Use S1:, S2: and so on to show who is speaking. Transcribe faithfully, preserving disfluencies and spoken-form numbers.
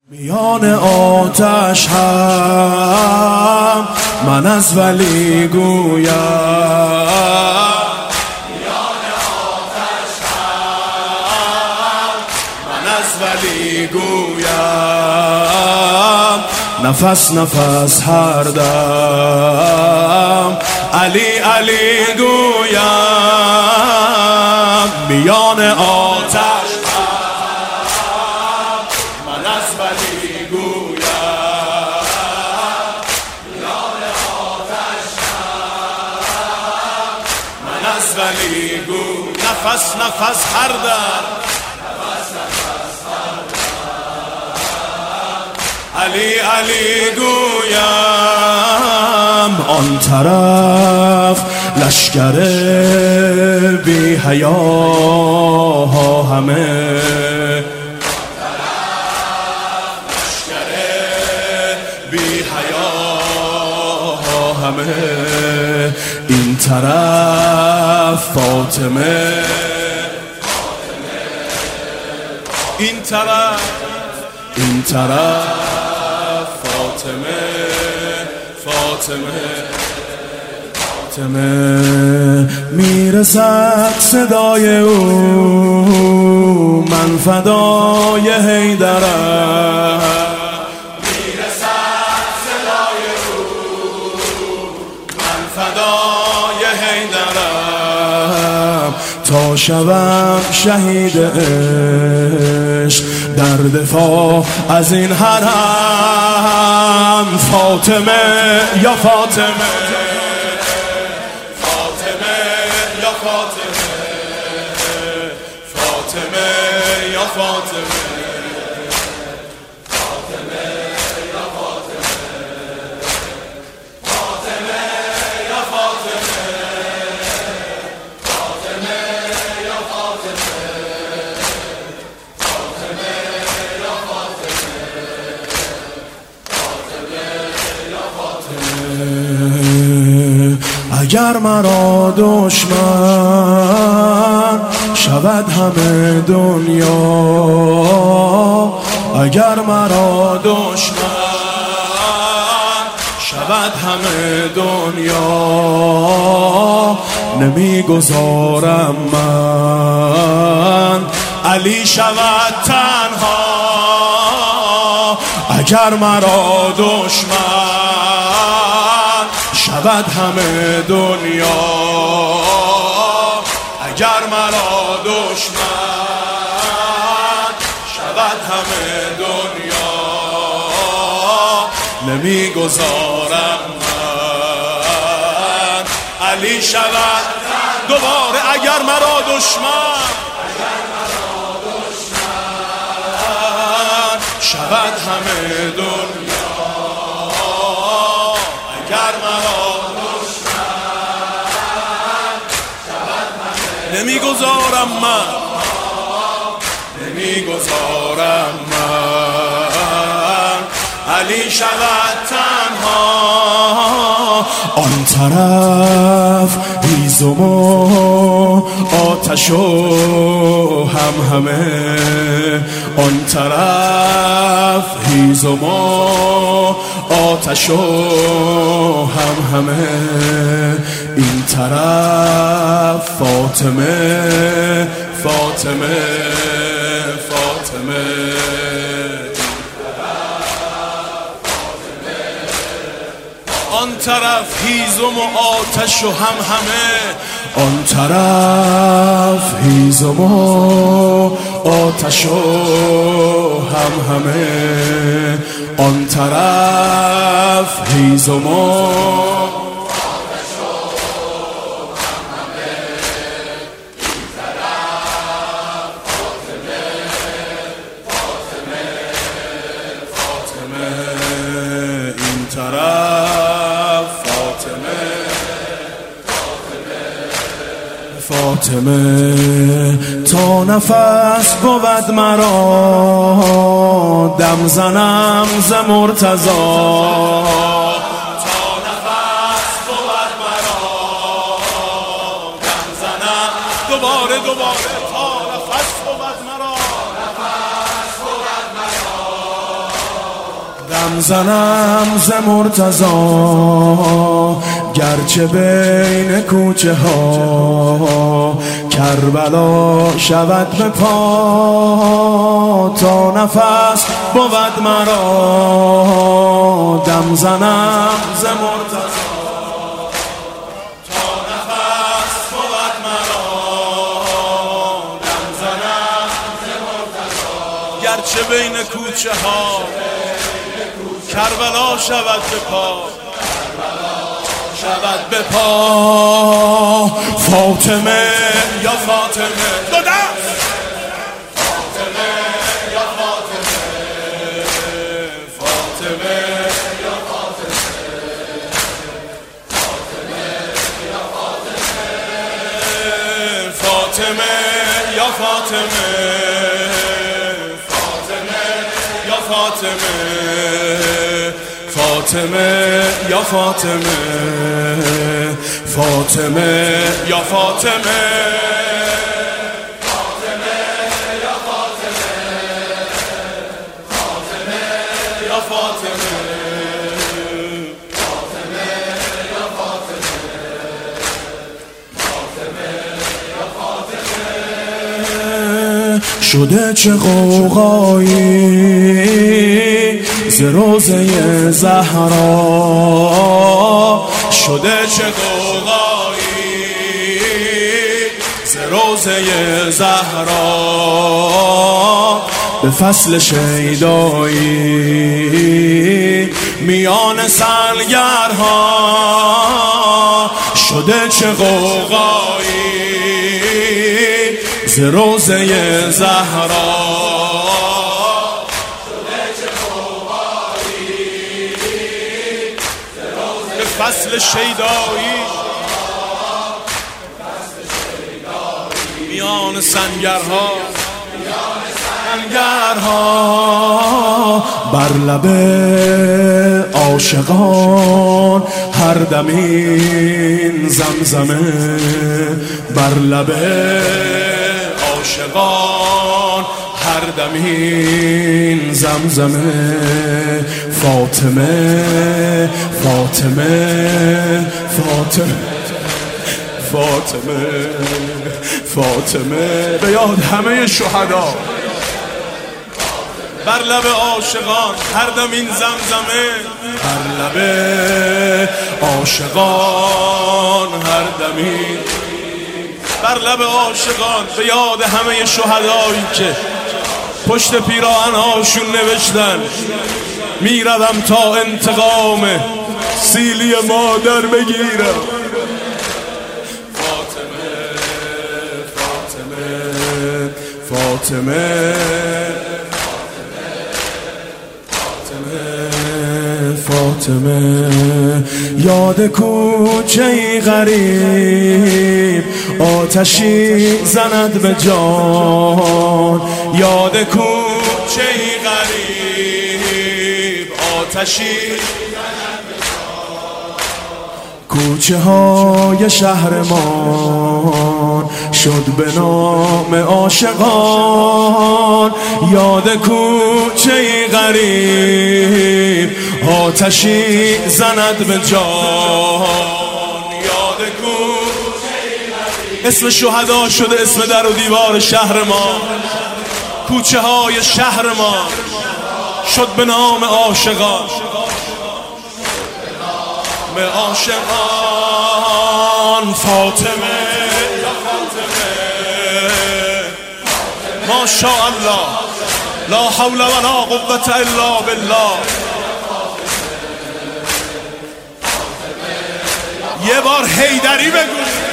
S1: میان آتش هم من از ولی گویم، میان آتش هم من از ولی گویم، نفس نفس هر دم علی علی گویم، میان آتش ولی گویم، میان آتش من از ولی گویم، نفس نفس هر دم نفس نفس هر دم علی علی گویم، آن طرف لشکر بی حیاها همه، بی حیاها همه، این طرف فاطمه، این طرف این طرف فاطمه، فاطمه فاطمه میرسد صدای او، من فدای حیدرم، فدای حیدرم، تا شوم شهید عشق در دفاع از این حرم، فاطمه یا فاطمه، فاطمه یا فاطمه، فاطمه یا فاطمه، اگر مرا دشمن شود همه دنیا، اگر مرا دشمن شود همه دنیا، نمیگذارم من علی شود تنها، اگر مرا دشمن شود همه دنیا، اگر مرا دشمن شود همه دنیا، نمیگذارم من علی شود دوباره، اگر مرا دشمن شود همه دنیا، اگر مرا نمیگذارم من نمیگذارم من علی شود تنها، آن طرف هیزم و آتش و هم همه، آن طرف هیزم و آتش و هم همه، این طرف فاطمه فاطمه فاطمه، آن طرف هیزم و آتش و هم همه، آن طرف هیزم و آتش و هم همه، آن طرف هیزم و فاطمه، تا نفس بود مرا دم زنم ز مرتضی، تا نفس بود مرا دم زنم دوباره دوباره، تا نفس بود مرا، نفس بود مرا دم زنم ز مرتضی گرچه بین کوچه ها کربلا شود به پا تا نفس بود مرا دم زنم ز مرتضی تا نفس بود مرا دم زنم ز مرتضی گرچه بین کوچه ها کربلا شود به پا شود به پا فاطمه یا فاطمه دو دست فاطمه یا فاطمه فاطمه یا فاطمه فاطمه یا فاطمه فاطمه یا فاطمه فاطمه یا فاطمه فاطمه یا فاطمه فاطمه یا فاطمه فاطمه یا فاطمه فاطمه یا فاطمه فاطمه یا فاطمه فاطمه یا فاطمه شده چه غوغایی ز روزه زهرا شده چه غوغایی ز روزه زهرا به فصل شیدایی میان سنگرها شده چه غوغایی ز روزه زهرا فصل شیدایی میان سنگرها سنگرها بر لب عاشقان هر دمین زمزمه بر لب عاشقان هر دمین زمزمه فاطمه فاطمه فاطمه فاطمه فاطمه به یاد همه شهدا بر لب عاشقان هر دمین زمزمه بر لب عاشقان هر دمین بر لب عاشقان به یاد همه شهدایی که پشت پیراهن‌هاشون نوشتن میروم تا انتقام سیلی مادر بگیرم فاطمه فاطمه فاطمه فاطمه یاد کوچه‌ای غریب آتشی زند به جان یاد کوچه‌ای غریب آتشی کوچه های شهرمان شد به نام عاشقان یاد کوچه‌ای غریب آتشی زند به جان یاد کوچه‌ای غریب اسم شهدا شده اسم در و دیوار شهر ما کوچه های شهر ما شد به نام عاشقان به عاشقان فاطمه یا فاطمه ما شاء الله لا حول ولا قوة الا بالله یه بار حیدری بگو